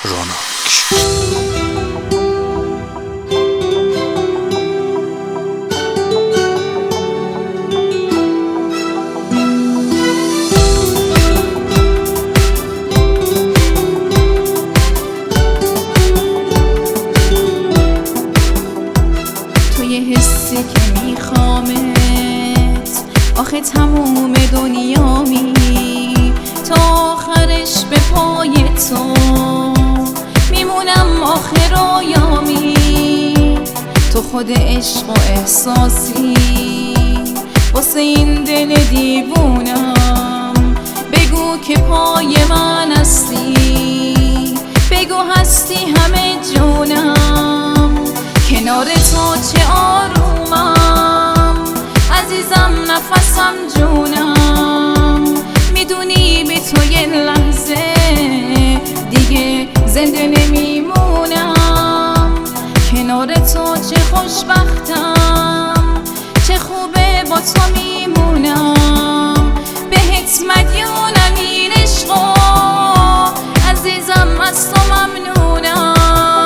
روناک. حسی که میخوامت آخه تموم دنیامی، تا آخرش به پای تو میمونم آخر آیامی. تو خود عشق و احساسی واسه این دل دیوونم، بگو که پای من هستی، بگو هستی همه جونم. کنار تو چه آرومم عزیزم، نفسم جونم. میدونی بی تو یه لحظه دیگه زنده نمیمونم. کنار تو چه خوشبختم، چه خوبه با تو میمونم. بهت مدیونم این عشقو عزیزم، از تو ممنونم.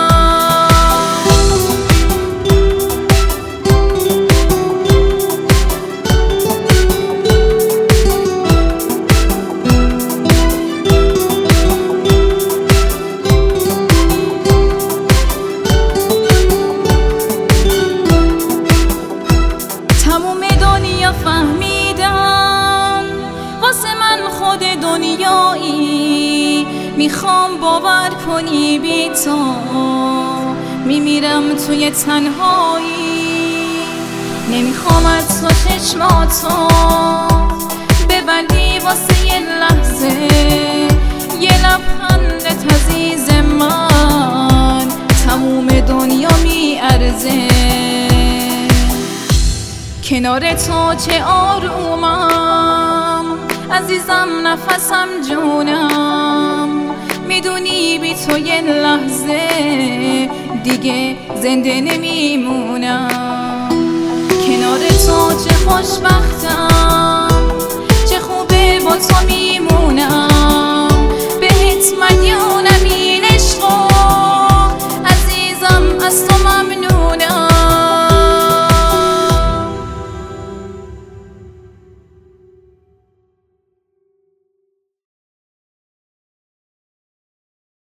تموم دنیا فهمیدن واسه من خود دنیایی، میخوام باور کنی بی تو میمیرم توی تنهایی. نمیخوام از تو چشماتو ببندی واسه یه لحظه، یه لبخندت عزیز من تموم دنیا میارزه. کنار تو چه آرومم عزیزم، نفسم جونم. میدونی بی تو یه لحظه دیگه زنده نمیمونم. کنار تو چه خوشبختم، چه خوبه با تو میمونم.